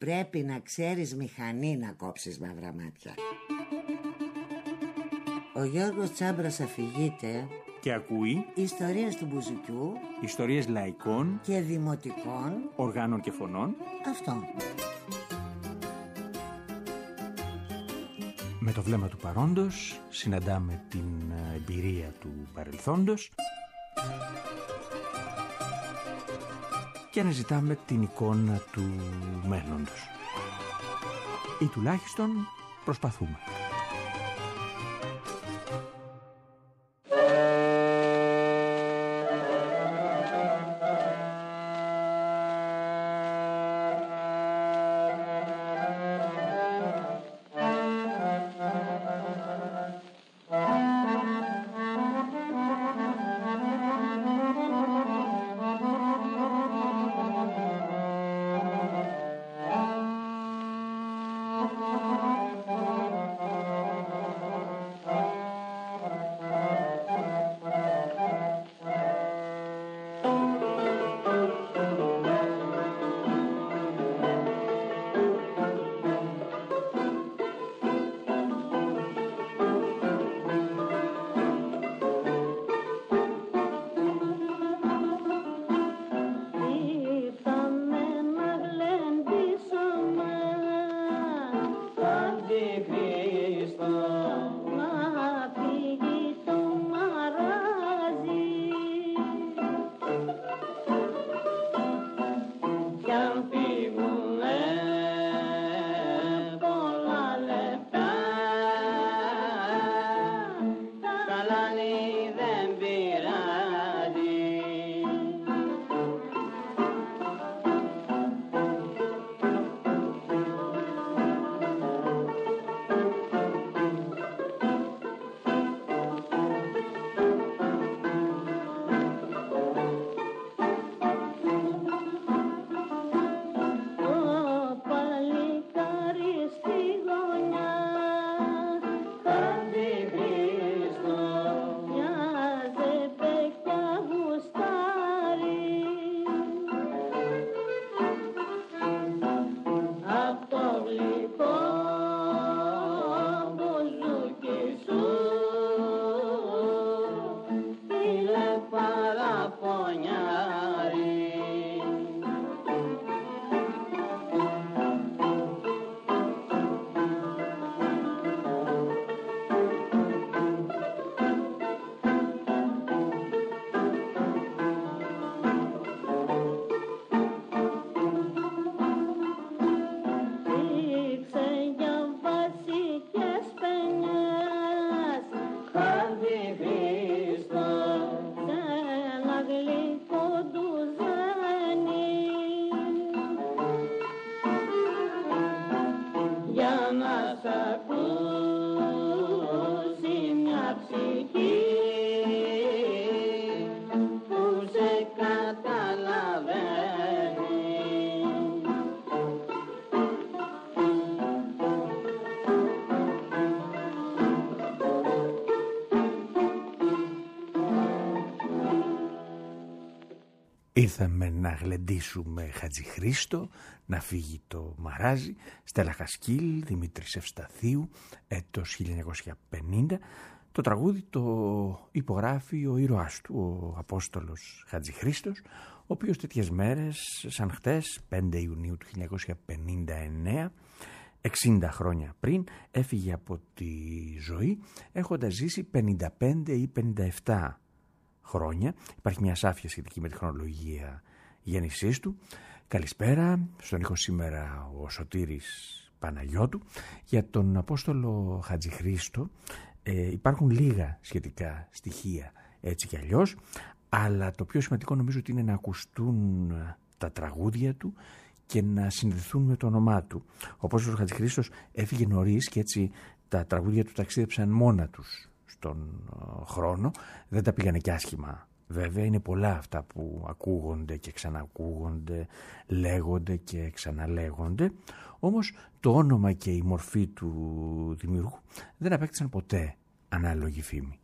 Πρέπει να ξέρεις μηχανή να κόψεις μαύρα μάτια. Ο Γιώργος Τσάμπρας αφηγείται και ακούει ιστορίες του μπουζουκιού, ιστορίες λαϊκών και δημοτικών οργάνων και φωνών. Αυτό. Με το βλέμμα του παρόντος συναντάμε την εμπειρία του παρελθόντος και αναζητάμε την εικόνα του μέλλοντος. Ή τουλάχιστον προσπαθούμε. Ήρθαμε να γλεντήσουμε Χατζηχρήστο, να φύγει το μαράζι, Στέλλα Χασκίλ, Δημήτρης Ευσταθίου, έτος 1950. Το τραγούδι το υπογράφει ο ήρωάς του, ο Απόστολος Χατζηχρήστος, ο οποίος τέτοιες μέρες, σαν χτες, 5 Ιουνίου του 1959, 60 χρόνια πριν, έφυγε από τη ζωή, έχοντας ζήσει 55 ή 57 χρόνια. Υπάρχει μια ασάφεια σχετική με τη χρονολογία γέννησής του. Καλησπέρα, στον ήχο σήμερα ο Σωτήρης Παναγιώτου. Για τον Απόστολο Χατζηχρήστο υπάρχουν λίγα σχετικά στοιχεία έτσι κι αλλιώς, αλλά το πιο σημαντικό νομίζω ότι είναι να ακουστούν τα τραγούδια του και να συνδεθούν με το όνομά του. Ο Απόστολος Χατζηχρήστος έφυγε νωρίς και έτσι τα τραγούδια του ταξίδεψαν μόνα τους στον χρόνο, δεν τα πήγανε κι άσχημα. Βέβαια είναι πολλά αυτά που ακούγονται και ξανακούγονται, λέγονται και ξαναλέγονται, όμως το όνομα και η μορφή του δημιουργού δεν απέκτησαν ποτέ ανάλογη φήμη.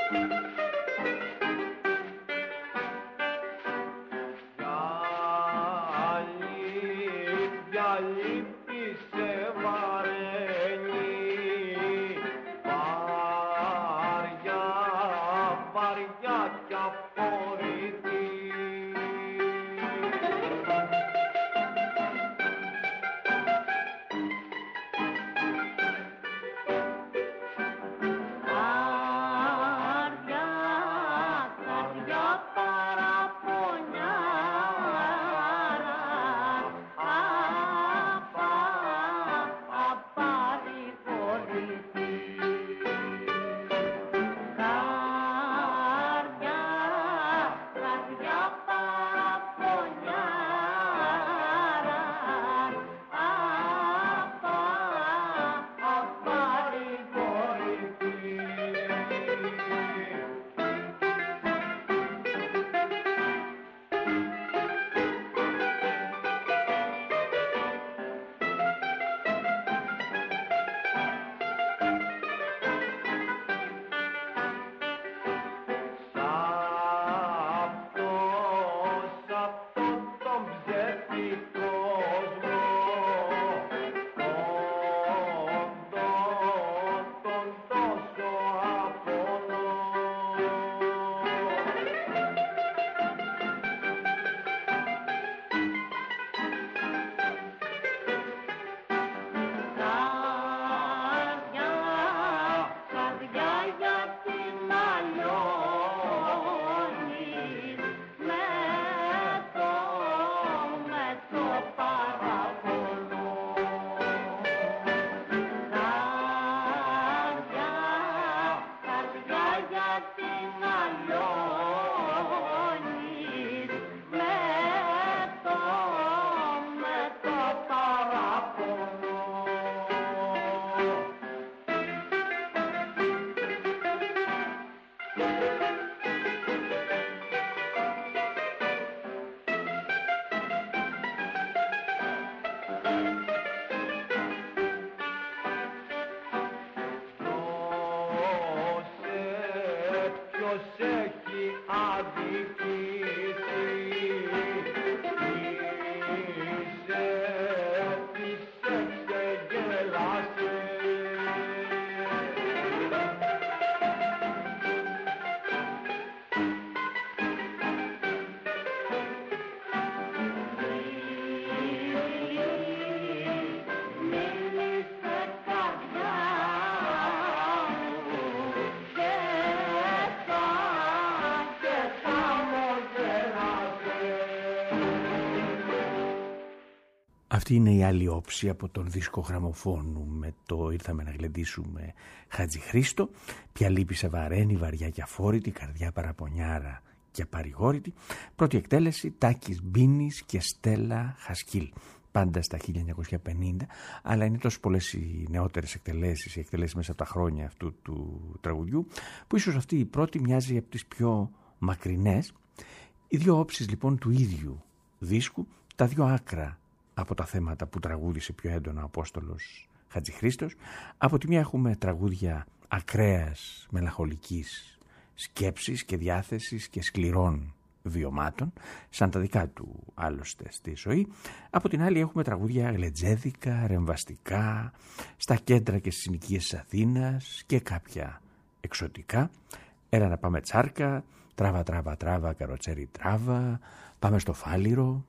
Αυτή είναι η άλλη όψη από τον δίσκο γραμμοφώνου με το «Ήρθαμε να γλεντήσουμε» Χατζηχρήστο. Πια λύπη σε βαραίνει, βαριά και αφόρητη, καρδιά παραπονιάρα και παρηγόρητη. Πρώτη εκτέλεση Τάκης Μπίνης και Στέλλα Χασκίλ. Πάντα στα 1950, αλλά είναι τόσο πολλές οι νεότερες εκτελέσεις, οι εκτελέσεις μέσα από τα χρόνια αυτού του τραγουδιού, που ίσως αυτή η πρώτη μοιάζει από τις πιο μακρινές. Οι δύο όψεις λοιπόν του ίδιου δίσκου, τα δύο άκρα από τα θέματα που τραγούδισε πιο έντονα ο Απόστολος Χατζηχρήστος. Από τη μια έχουμε τραγούδια ακραίας μελαγχολικής σκέψης και διάθεσης και σκληρών βιωμάτων, σαν τα δικά του άλλωστε στη ζωή. Από την άλλη έχουμε τραγούδια γλεντζέδικα, ρεμβαστικά, στα κέντρα και στις συνοικίες της Αθήνας και κάποια εξωτικά. Έλα να πάμε τσάρκα, τράβα τράβα τράβα, καροτσέρι τράβα, πάμε στο Φάληρο.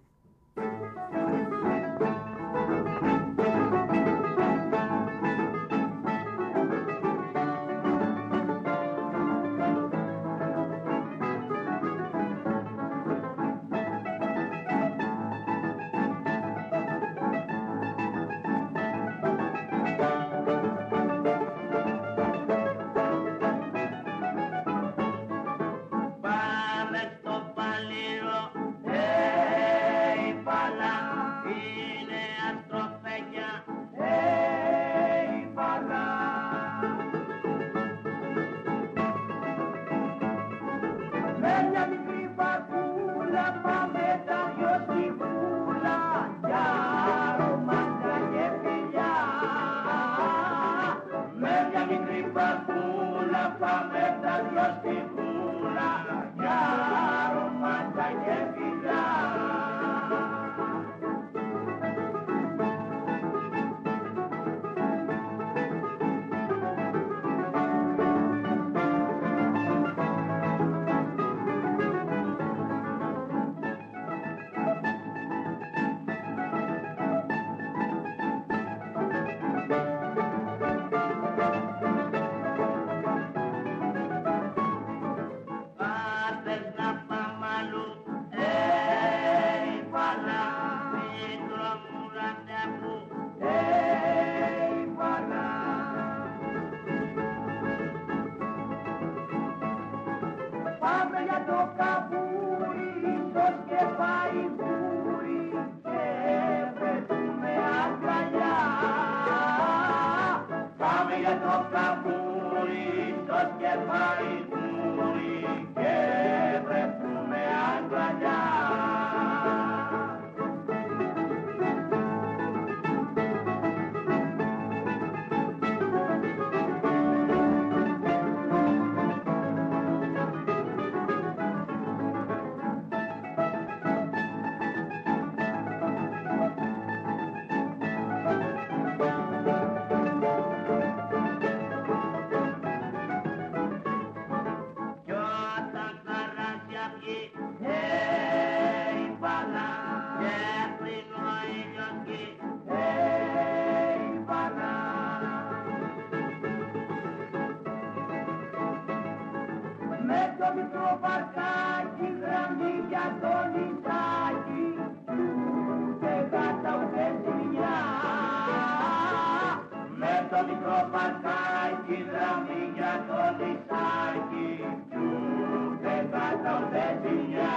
Πάμε στο Φάληρο, παλά. το καβούρι στο σκεφάλι βούρι και βρεθούμε αγκαλιά. Πάμε για το καβούρι στο σκεφάλι βούρι και βρεθούμε αγκαλιά. Με το μικρό βαρκάκι γραμμή για το νησάκι ούτε γάτα ούτε ζημιά. Με το μικρό βαρκάκι γραμμή για το νησάκι ούτε γάτα ούτε ζημιά.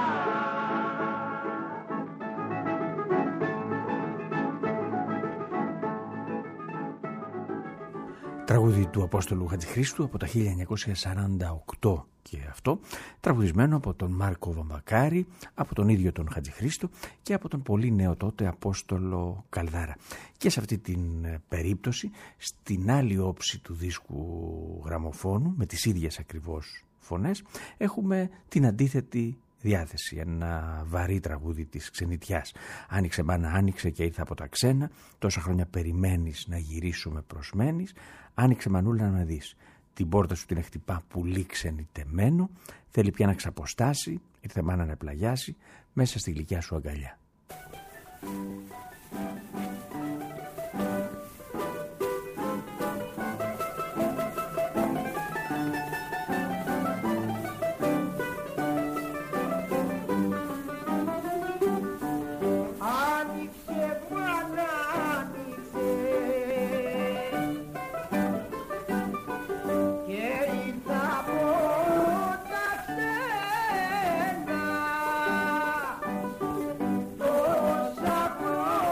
Τραγούδι του Απόστολου Χατζηχρήστου από τα 1948 και αυτό, τραγουδισμένο από τον Μάρκο Βαμβακάρη, από τον ίδιο τον Χατζηχρήστο και από τον πολύ νέο τότε Απόστολο Καλδάρα. Και σε αυτή την περίπτωση, στην άλλη όψη του δίσκου γραμμοφώνου, με τις ίδιες ακριβώς φωνές, έχουμε την αντίθετη διάθεση, ένα βαρύ τραγούδι της ξενιτιάς. Άνοιξε μάνα, άνοιξε και ήρθα από τα ξένα, τόσα χρόνια περιμένεις να γυρίσουμε προσμένεις, άνοιξε μανούλα να δεις. Την πόρτα σου την χτυπά πουλί ξενιτεμένο, θέλει πια να ξαποστάσει, ήρθε μάνα να πλαγιάσει μέσα στη γλυκιά σου αγκαλιά. Τόσα χρόνια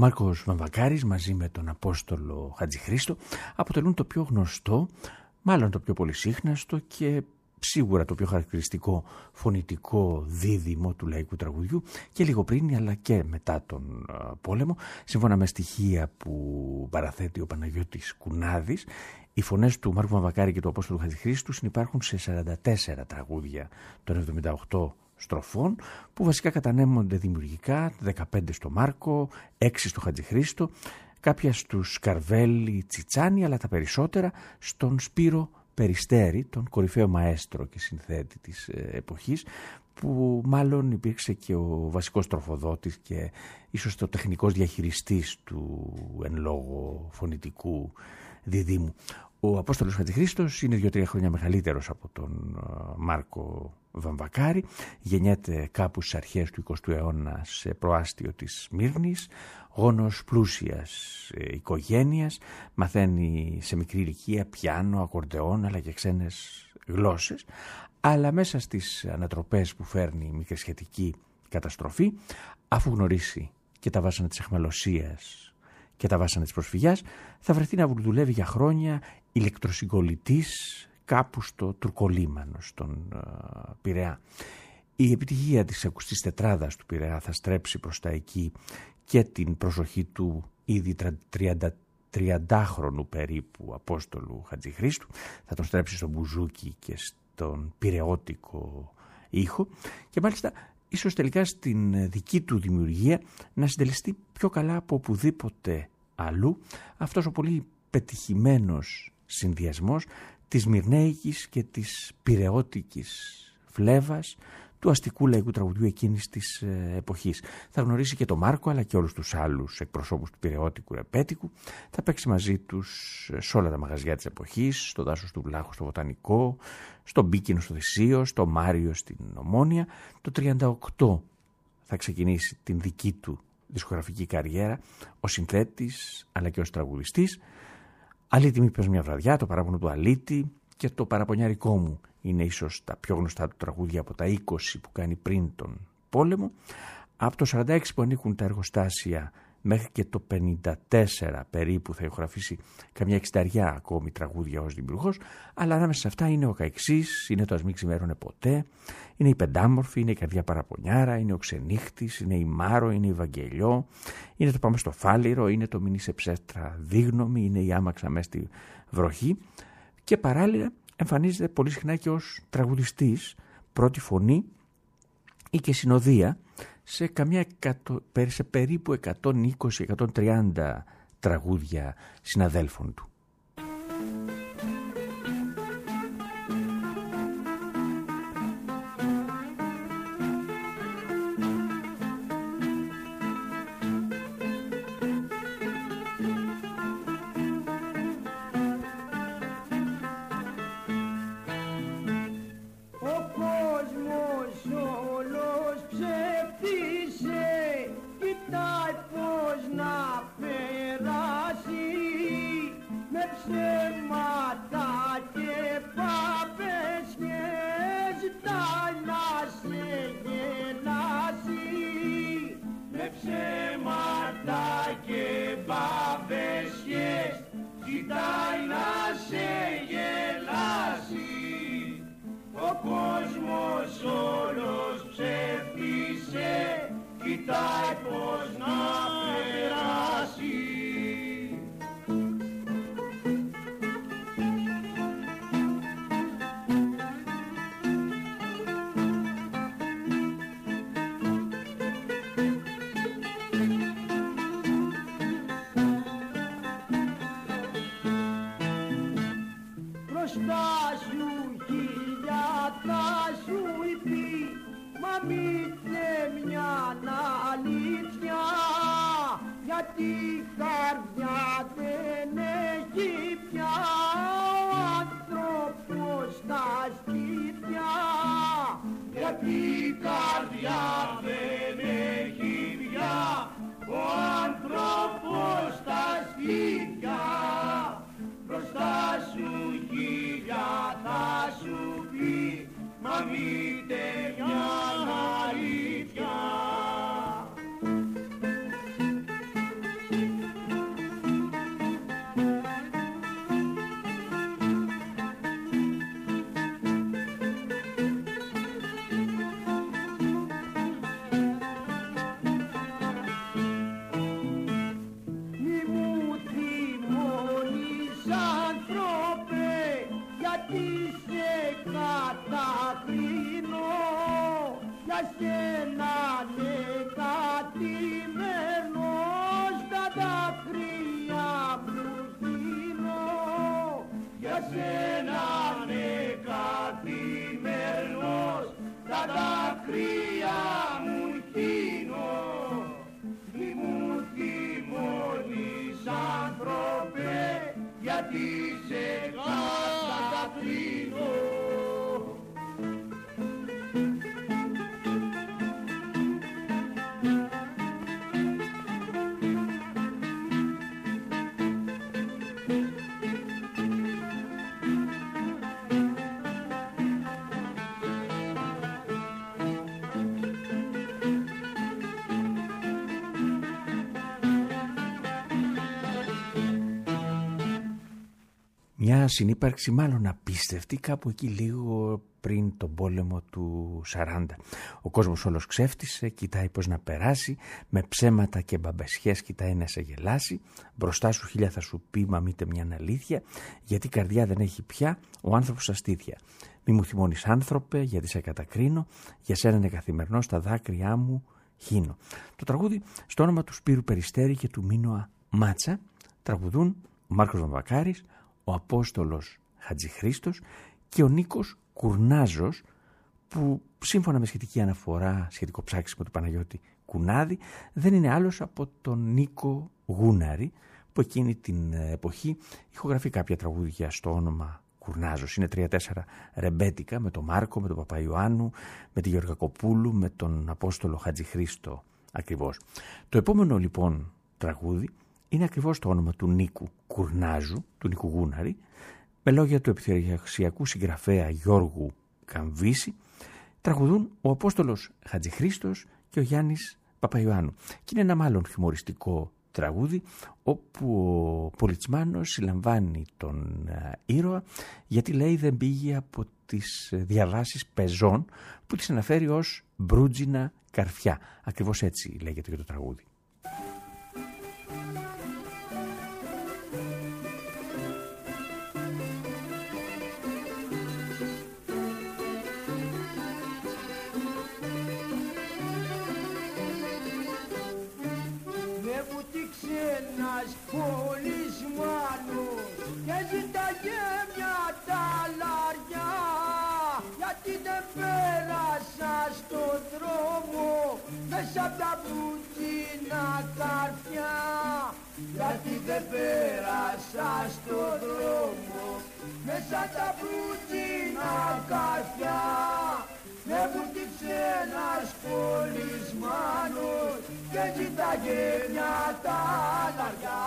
Μάρκος Βαμβακάρης μαζί με τον Απόστολο Χατζηχρήστο αποτελούν το πιο γνωστό, μάλλον το πιο πολυσύχναστο και σίγουρα το πιο χαρακτηριστικό φωνητικό δίδυμο του λαϊκού τραγουδιού και λίγο πριν αλλά και μετά τον πόλεμο. Σύμφωνα με στοιχεία που παραθέτει ο Παναγιώτης Κουνάδης, οι φωνές του Μάρκου Βαμβακάρη και του Απόστολου Χατζηχρήστου συνυπάρχουν σε 44 τραγούδια των 78 στροφών που βασικά κατανέμονται δημιουργικά, 15 στο Μάρκο, 6 στο Χατζηχρήστο, κάποια στους Καρβέλη Τσιτσάνη, αλλά τα περισσότερα στον Σπύρο Περιστέρη, τον κορυφαίο μαέστρο και συνθέτη της εποχής, που μάλλον υπήρξε και ο βασικός τροφοδότης και ίσως το τεχνικός διαχειριστής του εν λόγω φωνητικού διδύμου. Ο Απόστολος Χατζηχρήστος είναι 2-3 χρόνια μεγαλύτερος από τον Μάρκο Βαμβακάρη. Γεννιέται κάπου στις αρχές του 20ου αιώνα σε προάστιο της Σμύρνης, γόνος πλούσιας οικογένειας, μαθαίνει σε μικρή ηλικία πιάνο, ακορντεόν αλλά και ξένες γλώσσες, αλλά μέσα στις ανατροπές που φέρνει η μικρασιατική καταστροφή, αφού γνωρίσει και τα βάσανα της αιχμαλωσίας και τα βάσανα της προσφυγιάς, θα βρεθεί να δουλεύει για χρόνια ηλεκτροσυγκολητής κάπου στο Τουρκολίμανο, στον Πειραιά. Η επιτυχία της ακουστής τετράδας του Πειραιά θα στρέψει προς τα εκεί και την προσοχή του ήδη 30χρονου περίπου Απόστολου Χατζηχρήστου. Θα τον στρέψει στον μπουζούκι και στον πειραιώτικο ήχο και μάλιστα ίσως τελικά στην δική του δημιουργία να συντελεστεί πιο καλά από οπουδήποτε αλλού αυτός ο πολύ πετυχημένος συνδυασμός της μυρνέικης και της πειραιώτικης φλέβας του αστικού λαϊκού τραγουδιού εκείνης της εποχής. Θα γνωρίσει και τον Μάρκο αλλά και όλους τους άλλους εκπροσώπους του πειραιώτικου ρεπέτικου. Θα παίξει μαζί τους σε όλα τα μαγαζιά της εποχής, στο Δάσος του Βλάχου στο Βοτανικό, στο Μπίκινο στο Θησίο, στο Μάριο στην Ομόνια. Το 1938 θα ξεκινήσει την δική του δισκογραφική καριέρα ως συνθέτης αλλά και ως τραγουδιστής. Αλήτη μη πες μια βραδιά, το παράπονο του Αλήτη και το παραπονιάρικό μου είναι ίσως τα πιο γνωστά του τραγούδια από τα 20 που κάνει πριν τον πόλεμο. Από το 46 που ανήκουν τα εργοστάσια μέχρι και το 54 περίπου θα ηχογραφήσει καμιά 60 ακόμη τραγούδια ως δημιουργός, αλλά ανάμεσα σε αυτά είναι ο Καϊξής, είναι το Ας μην ξημέρωνε ποτέ, είναι η Πεντάμορφη, είναι η Καρδιά Παραπονιάρα, είναι ο Ξενύχτης, είναι η Μάρο, είναι η Βαγγελιό, είναι το Πάμε στο Φάληρο, είναι το Μην είσαι ψεύτρα δίγνωμη, είναι η Άμαξα μες στη βροχή και παράλληλα εμφανίζεται πολύ συχνά και ως τραγουδιστής, πρώτη φωνή ή και συνοδεία σε περίπου 120-130 τραγούδια συναδέλφων του. γιατί σε κατακρίνω. Μια συνύπαρξη μάλλον απίστευτη κάπου εκεί λίγο πριν τον πόλεμο του 40. Ο κόσμος όλος ξέφτισε, κοιτάει πως να περάσει, με ψέματα και μπαμπεσιές κοιτάει να σε γελάσει, μπροστά σου χίλια θα σου πει μα μήτε μια αλήθεια, γιατί καρδιά δεν έχει πια ο άνθρωπος αστήθια. Μη μου θυμώνεις άνθρωπε γιατί σε κατακρίνω, για σένα είναι καθημερινό στα δάκρυά μου χύνω. Το τραγούδι στο όνομα του Σπύρου Περιστέρη και του Μίνωα Μάτσα τραγουδούν ο Μάρκος Βαμβακάρης, ο Απόστολος Χατζηχρίστος και ο Νίκος Κουρνάζος, που σύμφωνα με σχετική αναφορά, σχετικό ψάξιμο του Παναγιώτη Κουνάδη, δεν είναι άλλος από τον Νίκο Γούναρη, που εκείνη την εποχή ηχογραφεί κάποια τραγούδια στο όνομα Κουρνάζος. Είναι 3-4 ρεμπέτικα με τον Μάρκο, με τον Παπαϊωάννου, με τη Γιώργα Κοπούλου, με τον Απόστολο Χατζηχρίστο ακριβώς. Το επόμενο λοιπόν τραγούδι είναι ακριβώς το όνομα του Νίκου Κουρνάζου, του Νίκου Γούναρη, με λόγια του επιθεωρησιακού συγγραφέα Γιώργου Καμβίση. Τραγουδούν ο Απόστολος Χατζηχρίστος και ο Γιάννης Παπαϊωάννου. Και είναι ένα μάλλον χιουμοριστικό τραγούδι, όπου ο Πολιτσμάνος συλλαμβάνει τον ήρωα, γιατί λέει δεν πήγε από τις διαβάσεις πεζών που τις αναφέρει ως μπρούτζινα καρφιά. Ακριβώς έτσι λέγεται και το τραγούδι. Ένας πολισμάνος και ζήταγε μια ταλαριά, γιατί δεν πέρασα στον δρόμο μέσα απ' τα μπρούτζινα καρφιά, γιατί δεν πέρασα στον δρόμο μέσα απ' τα μπρούτζινα καρφιά. Με βουτήξε ένας πολισμάνος και ζήταγε μια ταλαριά.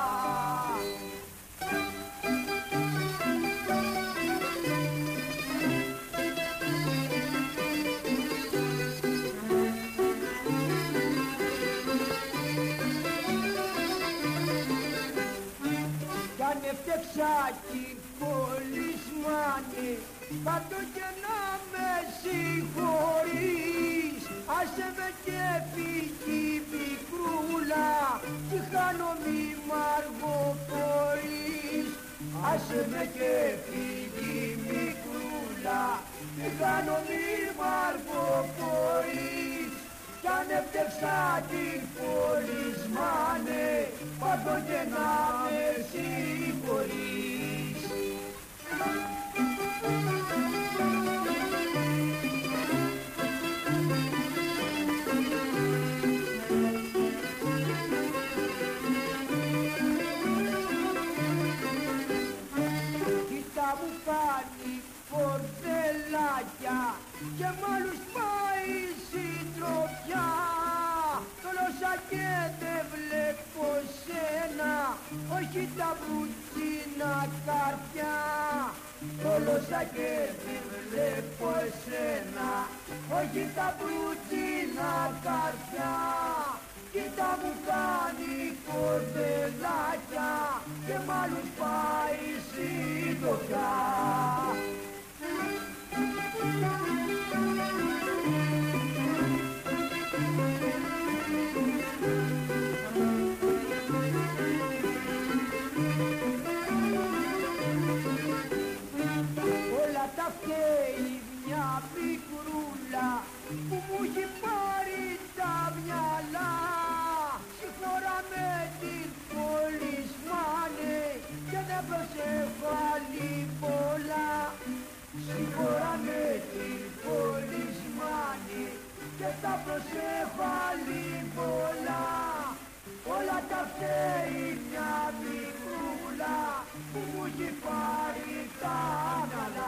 Κι αν έφτιαξα την πολισμάνη, πάντο και να με συγχωρείς, άσε με και φύγει μικρούλα, κι χάνω μη μ' αργοπορείς. Άσε με και φύγει μικρούλα, κι χάνω μη μ' αργοπορείς. Κι αν έφτιαξα την πολισμάνη, πάντο και να με συγχωρείς. Πορτελάκια και μ' άλλους πάει συντροφιά, τόλωσα και δεν βλέπω σένα, όχι τα μπρούτζινα καρφιά. Τόλωσα και δεν βλέπω εσένα, όχι τα μπρούτζινα καρφιά. Κοίτα μου κάνει πορτελάκια και μ' άλλους πάει συντροφιά. Όλα τα φταίει μια πικρούλα που μου έχει πάρει τα μυαλά. Συγχώρα με την πολισμάνη και δεν προσέχω άλλη πολλά. Συγχώρα με την πολισμάνη και τα προσέχω άλλη πολλά. Όλα τα φταίει μια μικρούλα που μου έχει πάρει τα μυαλά.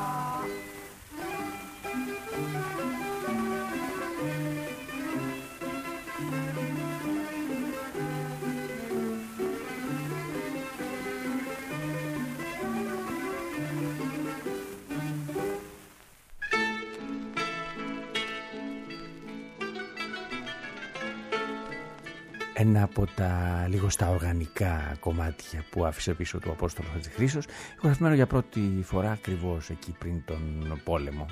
Ένα από τα λιγοστά οργανικά κομμάτια που άφησε πίσω του Απόστολος Χατζηχρήστος, ηχογραφημένο για πρώτη φορά ακριβώς εκεί πριν τον πόλεμο.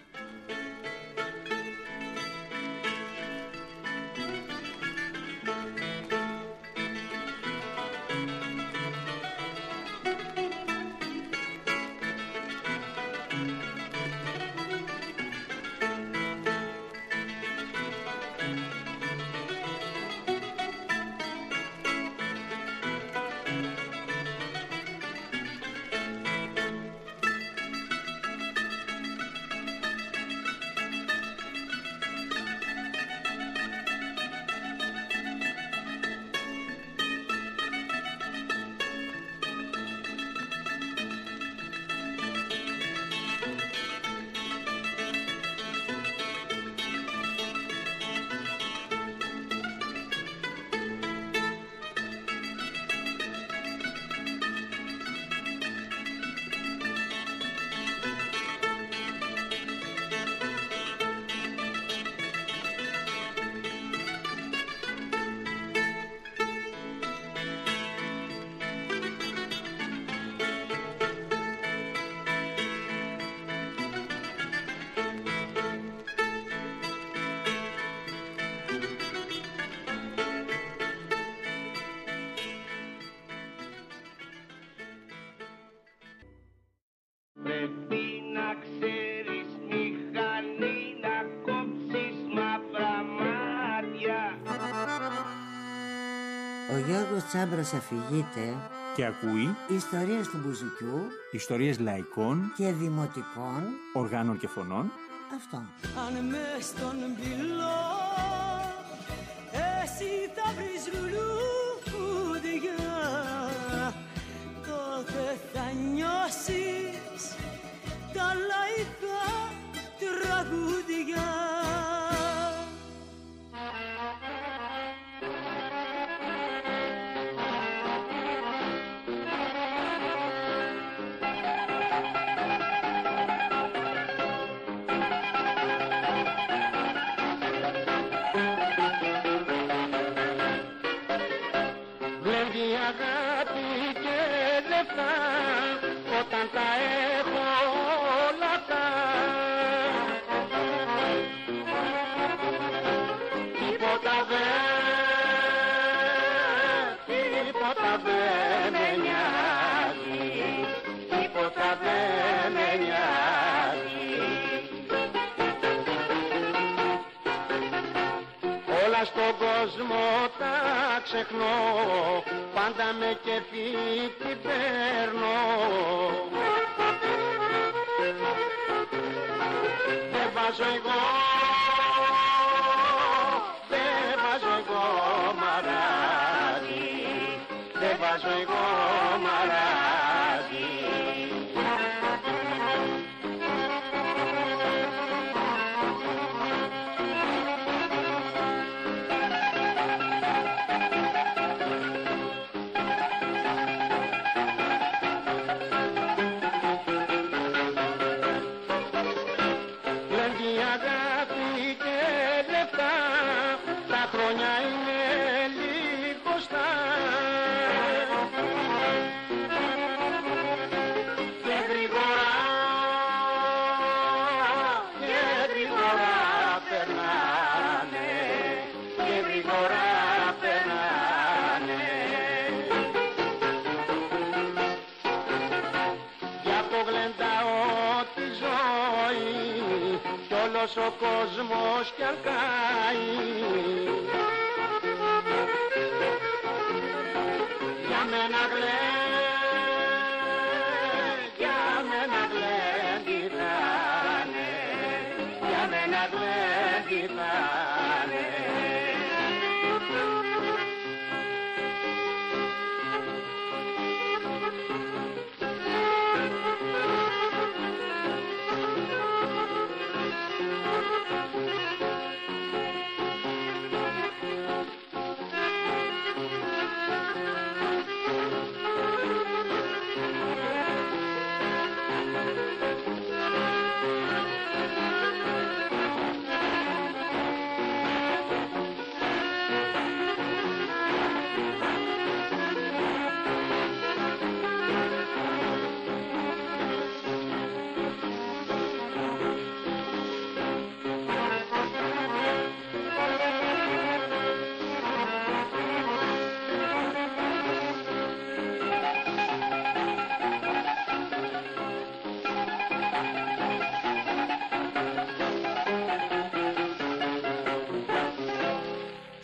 Ο Γιώργος Τσάμπρος αφηγείται και ακούει ιστορίες του μπουζουκιού, ιστορίες λαϊκών και δημοτικών οργάνων και φωνών. Αυτό. Αν μες στον πυλό εσύ θα βρεις λουλούδια, τότε θα νιώσεις τα λαϊκά τραγούδια. Όταν τα έχω όλα αυτά, τίποτα δεν με νοιάζει, τίποτα δεν με νοιάζει. Όλα στον κόσμο τα ξεχνώ, πάντα με κέφι την παίρνω. Δεν βάζω εγώ μαράζι, δεν βάζω εγώ μαράζι. Ο κόσμος κι αλκάει, για μένα γλέντιδανε, για μένα γλέντιδανε.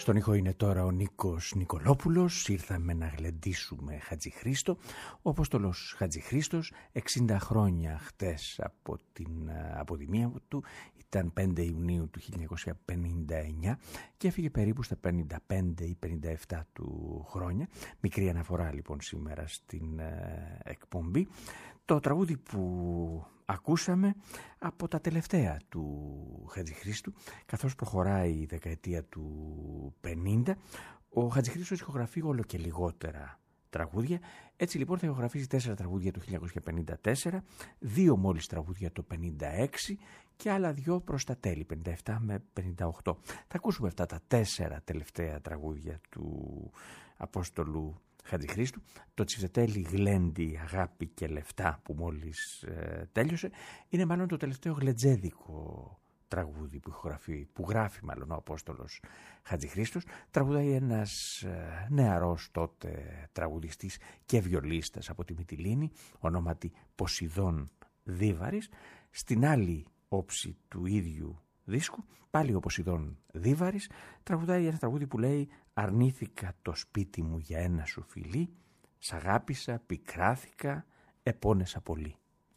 Στον ήχο είναι τώρα ο Νίκος Νικολόπουλος. Ήρθαμε να γλεντήσουμε Χατζηχρήστο. Ο Απόστολος Χατζηχρήστος, 60 χρόνια χτες από την αποδημία του, ήταν 5 Ιουνίου του 1959 και έφυγε περίπου στα 55 ή 57 του χρόνια. Μικρή αναφορά λοιπόν σήμερα στην εκπομπή. Το τραγούδι που ακούσαμε από τα τελευταία του Χατζηχρήστου, καθώς προχωράει η δεκαετία του 50, ο Χατζηχρήστος ηχογραφεί όλο και λιγότερα τραγούδια. Έτσι λοιπόν θα ηχογραφήσει 4 τραγούδια το 1954, 2 μόλις τραγούδια το 56 και άλλα 2 προς τα τέλη, 57 με 58. Θα ακούσουμε αυτά τα 4 τελευταία τραγούδια του Απόστολου Χατζηχρήστου. Το Τσιφτετέλη, Γλέντι, Αγάπη και Λεφτά που μόλις τέλειωσε είναι μάλλον το τελευταίο γλεντζέδικο τραγούδι που γράφει μάλλον ο Απόστολος Χατζηχρήστος. Τραγουδάει ένας νεαρός τότε τραγουδιστής και βιολίστας από τη Μυτιλήνη, ονόματι Ποσειδών Δίβαρης. Στην άλλη όψη του ίδιου δίσκου, πάλι ο Ποσειδών Δίβαρης τραγουδάει ένα τραγούδι που λέει «Αρνήθηκα το σπίτι μου για ένα σου φιλί, σ' αγάπησα, πικράθηκα, επώνεσα πολύ».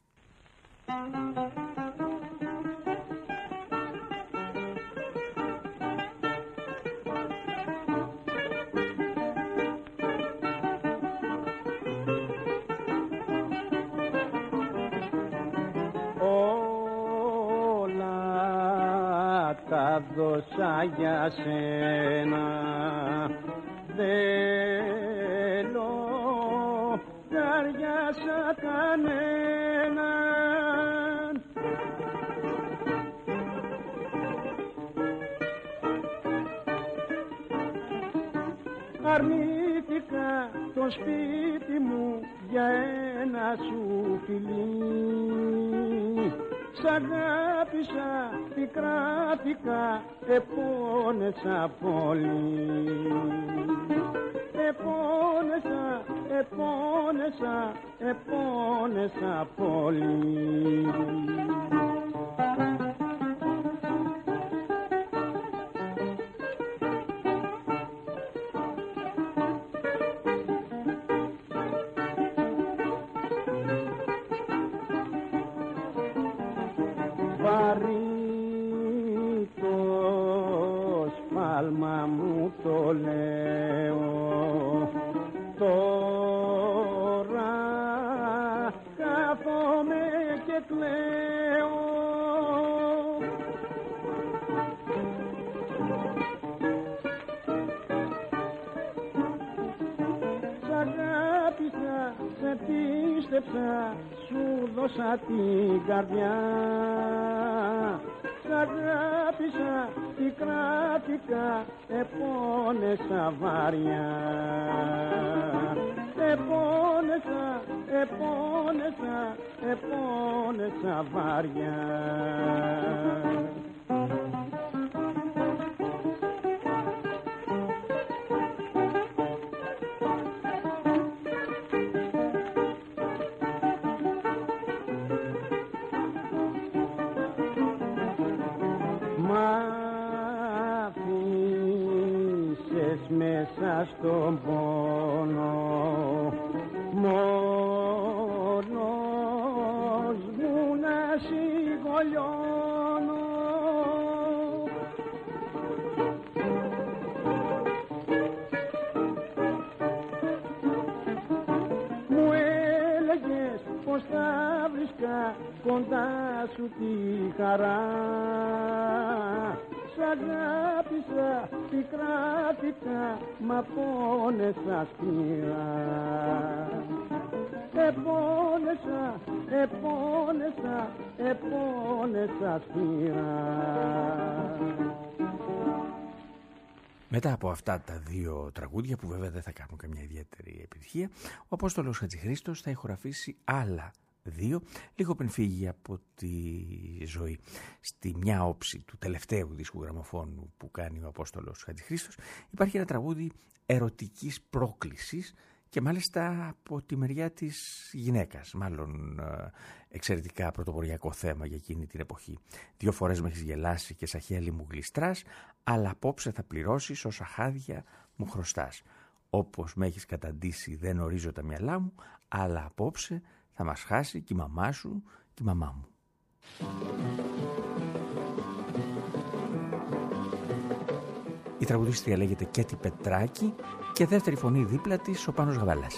Τα δώσα για σένα, θέλω καριάσα κανέναν. Αρνήθηκα το σπίτι μου για ένα σου φιλί, σ' αγάπησα, πικράθηκα, επώνεσα πολύ. Επώνεσα, επώνεσα, επώνεσα πολύ. Το λέω τώρα, κάθομαι και κλαίω. Σ' αγάπησα, σε πίστεψα, σου δώσα την καρδιά. Σ' αγάπησα, πικράθηκα, επώνεσα βαριά. Επώνεσα, επώνεσα, επώνεσα βαριά. Μέσα στον πόνο μόνος μου να σιγολιώνω. Μου έλεγες πως θα βρίσκα κοντά σου τη χαρά. Σ' αγάπησα, πικράθηκα, μα πόνεσα σκληρά. Επώνεσα, επώνεσα, επώνεσα σκληρά. Μετά από αυτά τα 2 τραγούδια που βέβαια δεν θα κάνουν καμιά ιδιαίτερη επιτυχία, ο Απόστολος Χατζηχρήστος θα ηχογραφήσει άλλα 2 λίγο πριν φύγει από τη ζωή. Στη μια όψη του τελευταίου δίσκου γραμμοφώνου που κάνει ο Απόστολος Χατζηχρήστος υπάρχει ένα τραγούδι ερωτικής πρόκλησης και μάλιστα από τη μεριά της γυναίκας, μάλλον εξαιρετικά πρωτοποριακό θέμα για εκείνη την εποχή. 2 φορές με έχεις γελάσει και σαν χέλη μου γλιστράς, αλλά απόψε θα πληρώσεις όσα χάδια μου χρωστάς. Όπως με έχεις καταντήσει δεν ορίζω τα μυαλά μου, αλλά απόψε θα μας χάσει και η μαμά σου και η μαμά μου. Η τραγουδίστρια λέγεται Κέτη Πετράκη και δεύτερη φωνή δίπλα της ο Πάνος Γαβαλάς.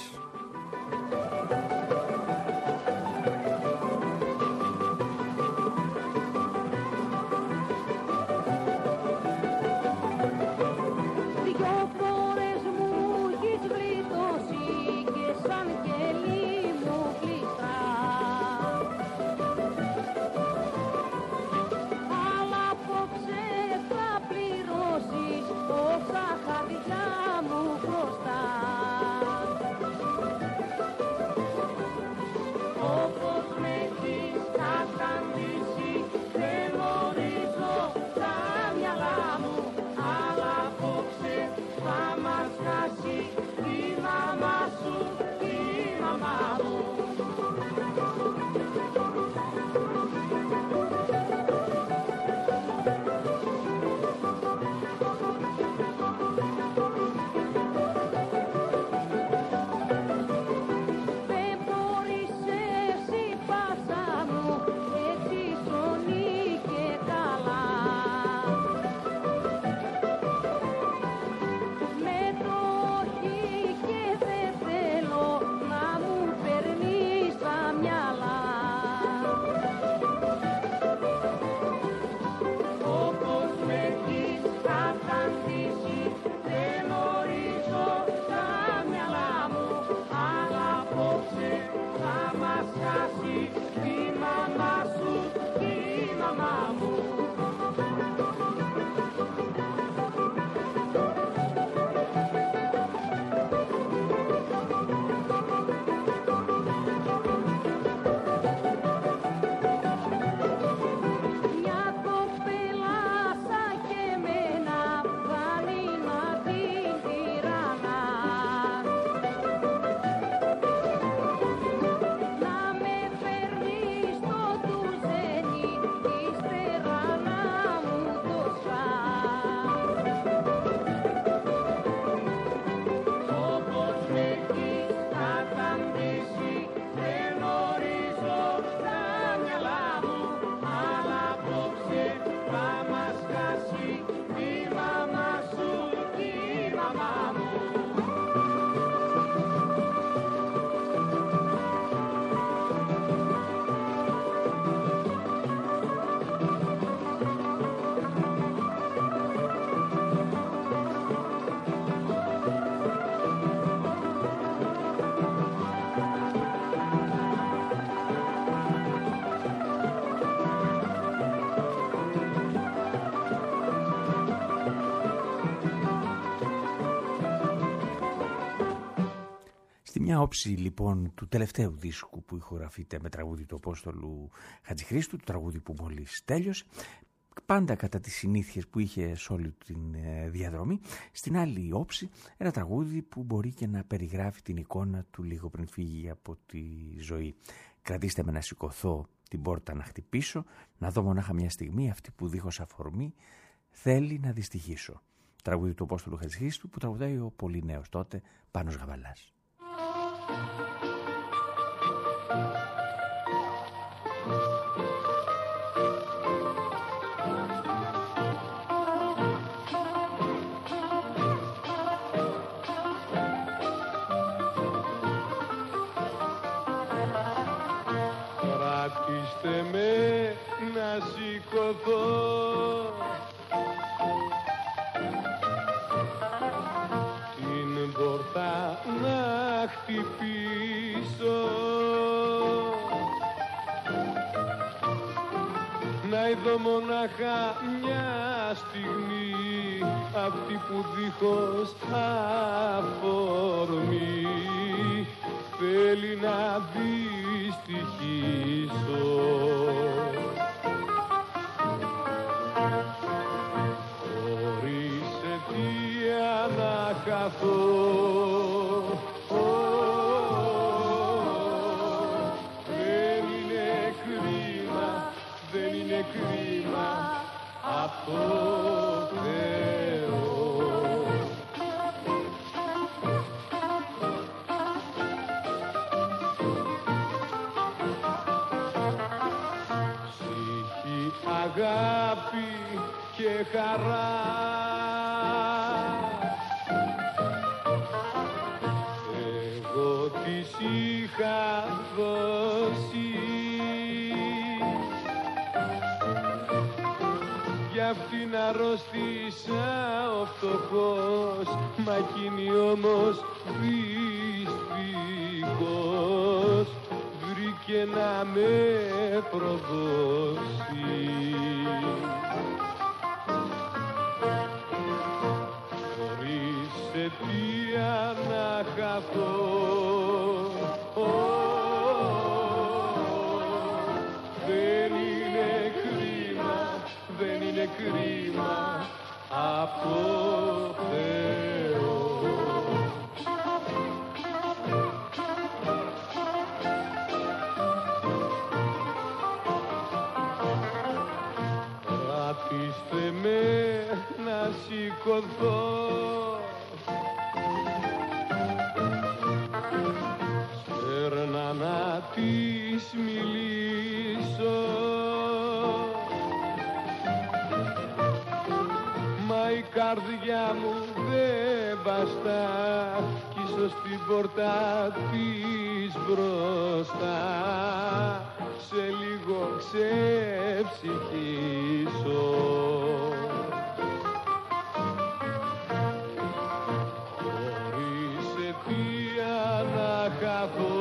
Μια όψη λοιπόν του τελευταίου δίσκου που ηχογραφείται με τραγούδι του Απόστολου Χατζηχρήστου, το τραγούδι που μόλις τέλειωσε, πάντα κατά τις συνήθειες που είχε σε όλη την διαδρομή. Στην άλλη όψη ένα τραγούδι που μπορεί και να περιγράφει την εικόνα του λίγο πριν φύγει από τη ζωή. Κρατήστε με να σηκωθώ, την πόρτα να χτυπήσω, να δω μονάχα μια στιγμή αυτή που δίχως αφορμή θέλει να δυστυχήσω. Τραγούδι του Απόστολου Χατζηχρήστου που τραγουδάει ο πολύ νέος τότε Πάνος Γαβαλάς. Κρατήστε με να σηκωθώ, την πόρτα να χτυπήσω, να είδω μονάχα μια στιγμή αυτή που δίχως αφορμή θέλει να δυστυχήσω. Χωρίς αιτία να χαθώ, αγάπη και χαρά. Εγώ της είχα δώσει, γι' αυτήν αρρώστησα ο φτωχός, μα εκείνη όμως δυστυχώς βρήκε να με προδώσει. Χωρίς αιτία να χαθώ, δεν είναι κρίμα, δεν είναι κρίμα από το Θεό. Κρατήστε με να σηκωθώ, στέρνα να της μιλήσω, μα η καρδιά μου δεν βαστά κι ίσως την πόρτα της μπροστά σε λίγο ξεψυχήσω. Χωρίς αιτία να χαθώ,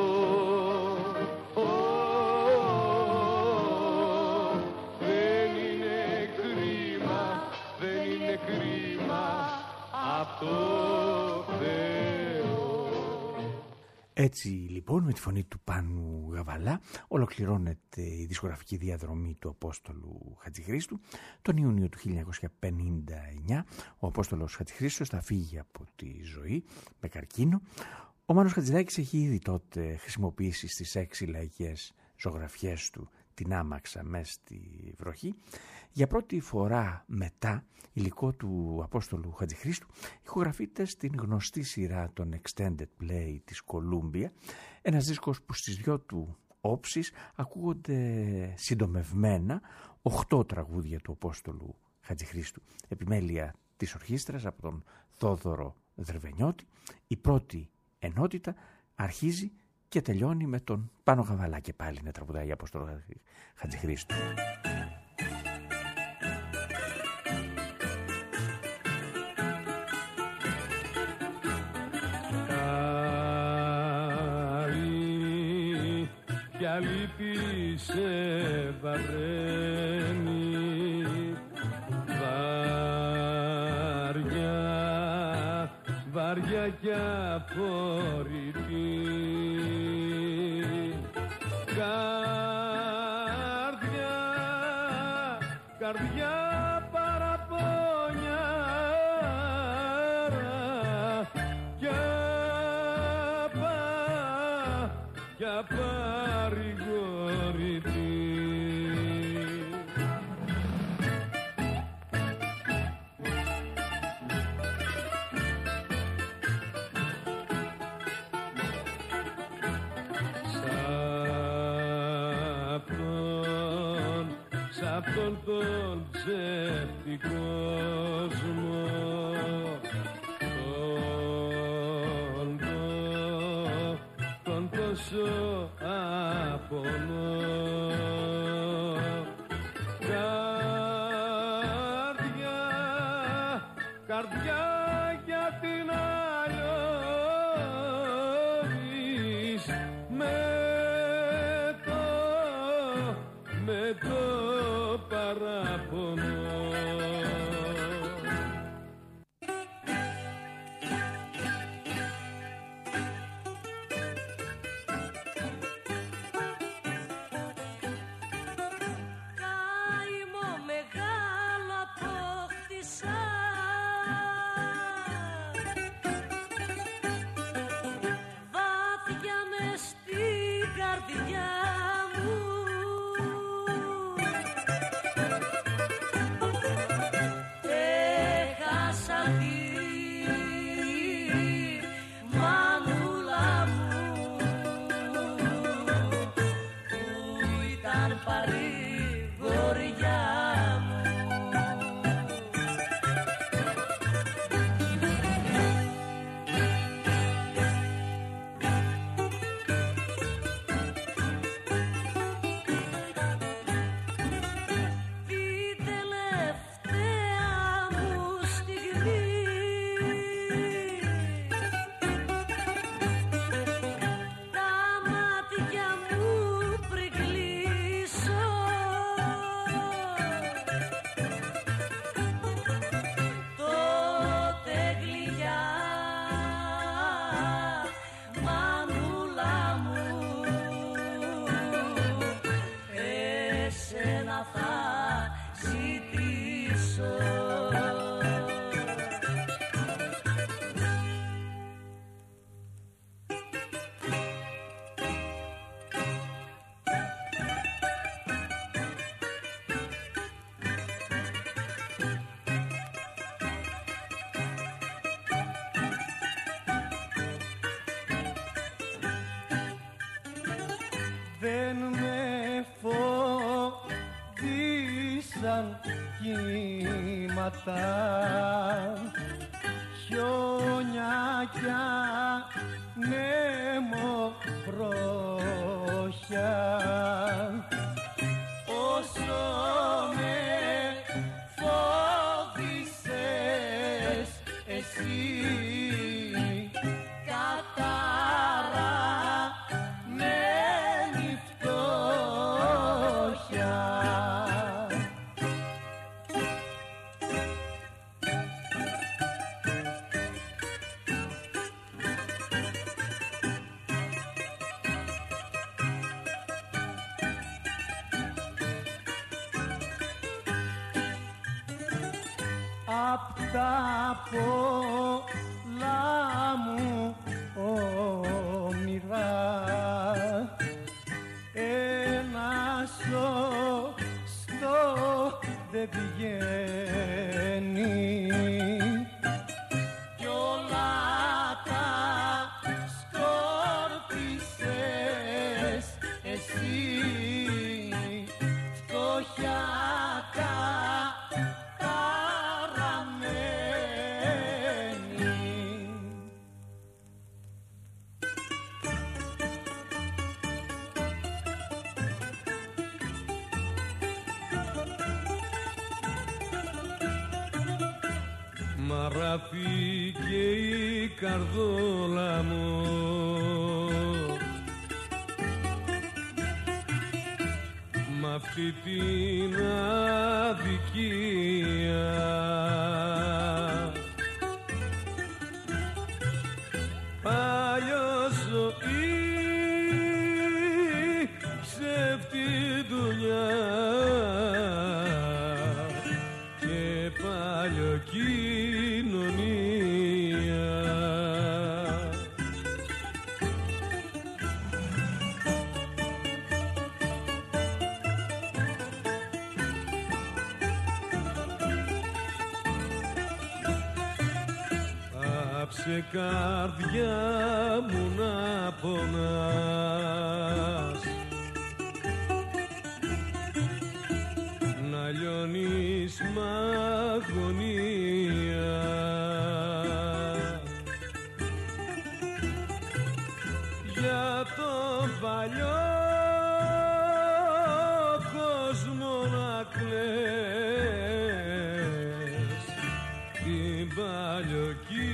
δεν είναι κρίμα, δεν είναι κρίμα απ' το Θεό. Έτσι λοιπόν με τη φωνή του Πάνου Γαβαλά ολοκληρώνεται η δισκογραφική διαδρομή του Απόστολου Χατζηχρήστου. Τον Ιούνιο του 1959 ο Απόστολος Χατζηχρήστος θα φύγει από τη ζωή με καρκίνο. Ο Μάνος Χατζηδάκης έχει ήδη τότε χρησιμοποιήσει στις 6 λαϊκές ζωγραφιές του την άμαξα μες στη βροχή. Για πρώτη φορά μετά υλικό του Απόστολου Χατζηχρήστου ηχογραφείται στην γνωστή σειρά των Extended Play της Columbia, ένας δίσκος που στις δυο του όψεις ακούγονται συντομευμένα 8 τραγούδια του Απόστολου Χατζηχρήστου, επιμέλεια της ορχήστρας από τον Θόδωρο Δρεβενιώτη. Η πρώτη ενότητα αρχίζει και τελειώνει με τον Πάνο Γαβαλά και πάλι να τραγουδάει Απόστολο Χατζηχρήστου. Πια λύπη σε βαραίνει, βαριά, βαριά κι αφορητή, καρδιά, καρδιά παραπονιάρα κι απαρηγορητή. Σ' αυτόν τον ψεύτη κόσμο, τον τόσο απονώ, καρδιά, καρδιά γιατί να λιώνεις με το παραπονώ. δεν με φοβήσαν κύματα, χιόνια κι ανέμο βροχιά. Όσο με φόβησες εσύ, καταραμένη φτώχεια. Απ' τα πολλά μου όνειρα ένα σωστό δεν πηγαίνει κι όλα τα σκόρπισες εσύ, φτώχεια μαράφηκε η καρδόλα μου, μ' αυτή την αδικία. Παλιό ζωή, ψεύτη δουλειά και παλιό σε καρδιά μου να πονάς, να λιώνεις μ' αγωνία. Για τον παλιό κόσμο να κλαις, την παλιοκή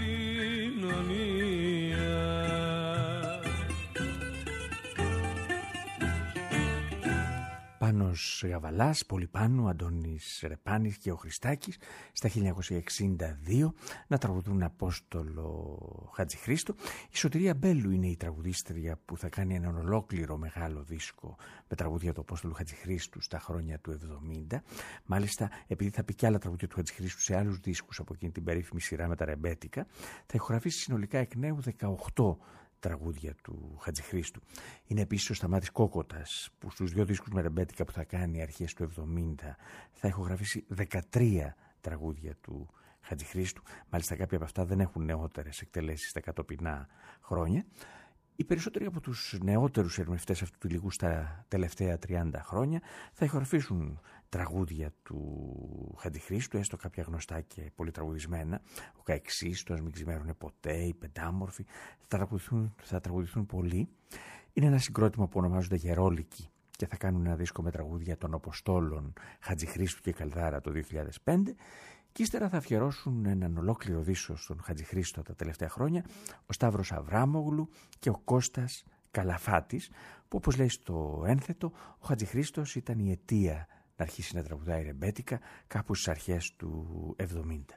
Πάνος Γαβαλάς, Πολυπάνου, Αντώνης Ρεπάνης και ο Χριστάκης στα 1962 να τραγουδούν Απόστολο Χατζηχρήστο. Η Σωτηρία Μπέλου είναι η τραγουδίστρια που θα κάνει έναν ολόκληρο μεγάλο δίσκο με τραγούδια του Απόστολου Χατζηχρήστου στα χρόνια του 70. Μάλιστα, επειδή θα πει και άλλα τραγούδια του Χατζηχρήστου σε άλλους δίσκους από εκείνη την περίφημη σειρά με τα ρεμπέτικα, θα ηχογραφήσει συνολικά εκ νέου 18 τραγούδια του Χατζηχρήστου. Είναι επίσης ο Σταμάτης Κόκοτας που στους δύο δίσκους με ρεμπέτικα που θα κάνει αρχές του 70 θα ηχογραφήσει 13 τραγούδια του Χατζηχρήστου. Μάλιστα κάποια από αυτά δεν έχουν νεότερες εκτελέσεις στα κατοπινά χρόνια. Οι περισσότεροι από τους νεότερους ερμηνευτές αυτού του υλικού στα τελευταία 30 χρόνια θα ηχογραφήσουν τραγούδια του Χατζηχρήστου, έστω κάποια γνωστά και πολύ τραγουδισμένα. Ο Καεξής, το «Ας μην ξημέρωνε ποτέ», οι Πεντάμορφοι, θα τραγουδηθούν πολύ. Είναι ένα συγκρότημα που ονομάζονται Γερόλικοι και θα κάνουν ένα δίσκο με τραγούδια των Αποστόλων Χατζηχρήστου και Καλδάρα το 2005. Και ύστερα θα αφιερώσουν έναν ολόκληρο δίσκο στον Χατζηχρήστο τα τελευταία χρόνια ο Σταύρος Αβράμογλου και ο Κώστας Καλαφάτης, που όπως λέει στο ένθετο, ο Χατζηχρήστος ήταν η αιτία να αρχίσει να τραγουδάει ρεμπέτικα κάπου στις αρχές του 70.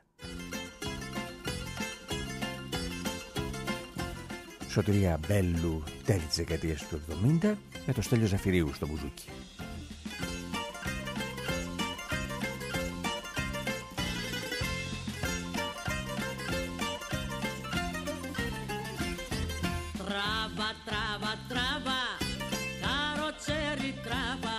Σωτηρία Μπέλου, τέλη της δεκαετίας του 70, με το Στέλιο Ζαφυρίου στο μπουζούκι. Τράβα, τράβα, τράβα, καροτσέρι τράβα,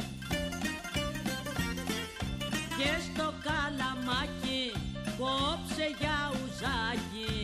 και στο καλαμάκι κόψε για ουζάκι.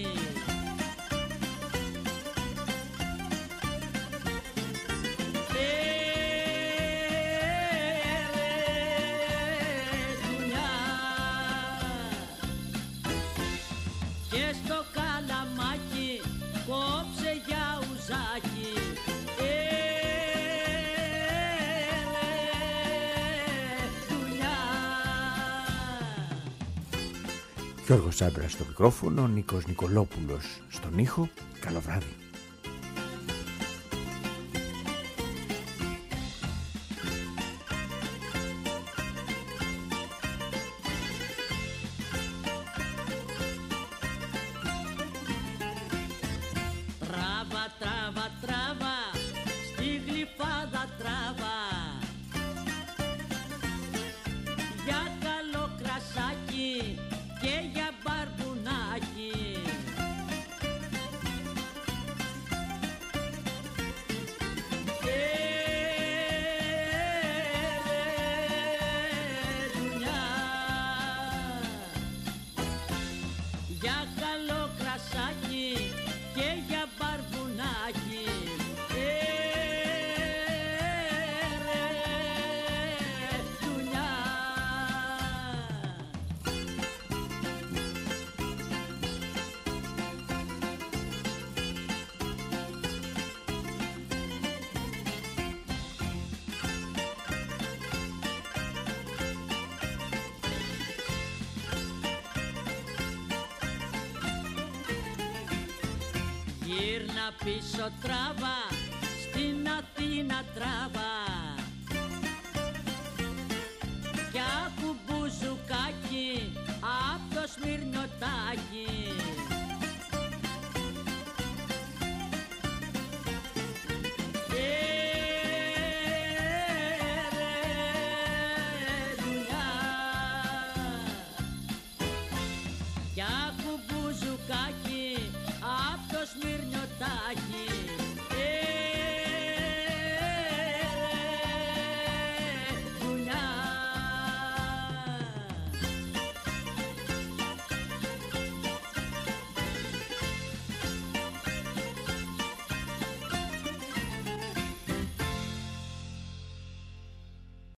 Γιώργος Τσάμπρας στο μικρόφωνο, Νίκος Νικολόπουλος στον ήχο. Καλό βράδυ. Τράβα, τράβα, τράβα, στη γλυφάδα τράβα, για καλό κρασάκι και για μπαρμπουνάκι. Δουλειά, για καλό κρασάκι και για μπαρμπουνάκι. Δουλειά. Γύρνα πίσω τράβα, στην Αθήνα τράβα, κι άκου μπουζουκάκι απ' το Σμυρνιωτάκι.